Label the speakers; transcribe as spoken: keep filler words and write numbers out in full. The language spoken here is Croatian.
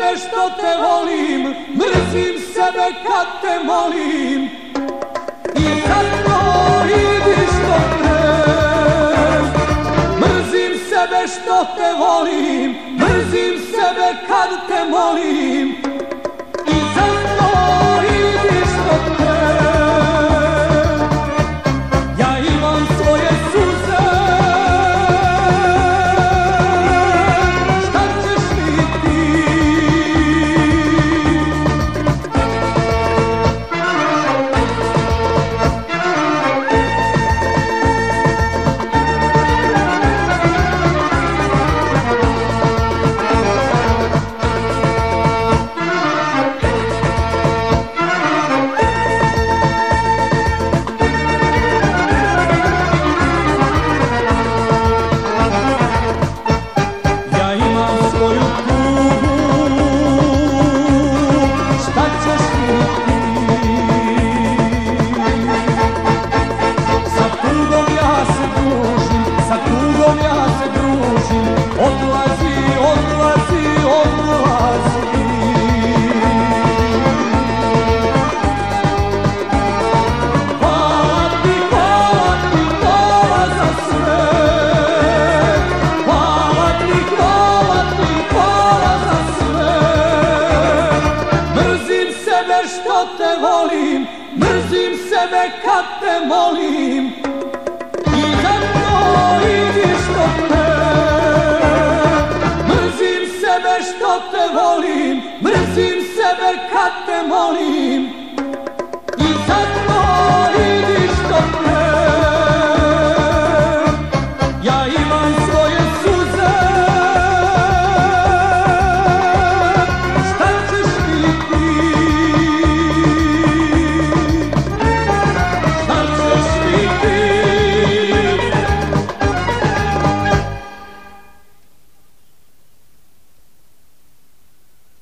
Speaker 1: sebe što te volim, mrzim sebe kad te molim. I zato idi što te, mrzim sebe što te volim, mrzim sebe kad te molim. I zato idi što te, ja imam svoje suze, šta ćeš mi ti? Odlazi, odlazi, odlazi. Hvala ti, hvala ti, hvala za sve. Hvala ti, hvala ti, hvala za sve. Mrzim sebe što te volim, mrzim sebe kad te molim. I zato idi što te, što te volim, mrzim sebe kad te molim. I zato